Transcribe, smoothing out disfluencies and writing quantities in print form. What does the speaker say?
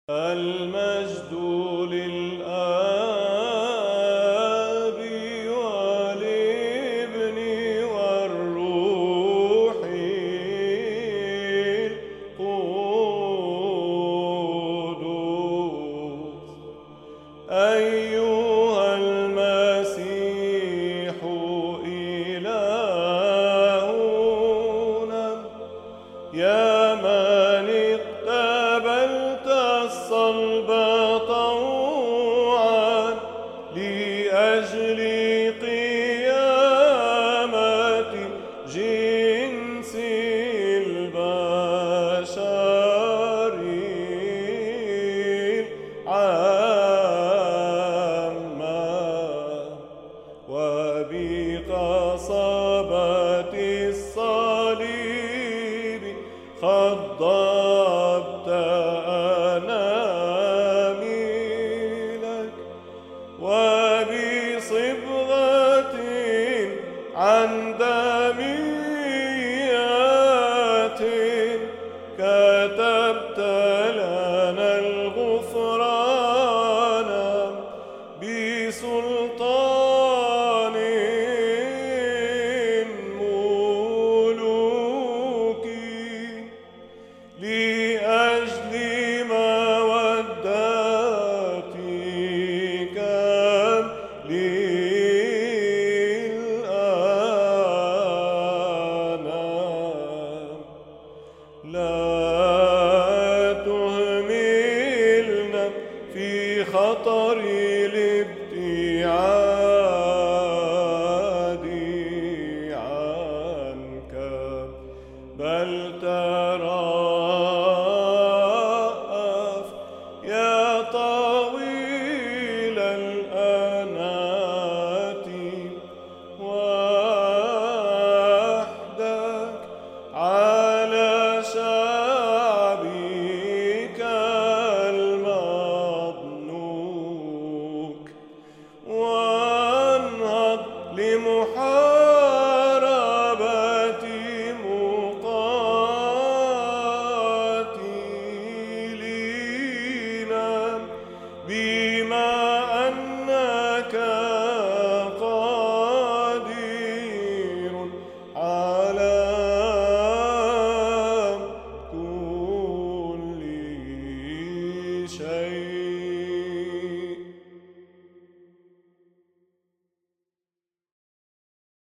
المجد للآب والابن والروح القدس أيها المسيح إلهنا يا من اقتبلت الصلب طوعا لأجل قيامة جنس البشر العامة وبقصبة الصليب خضبت أناملك وبصبغة عن دميات كتبت لنا الغفران بسلطان ملوكي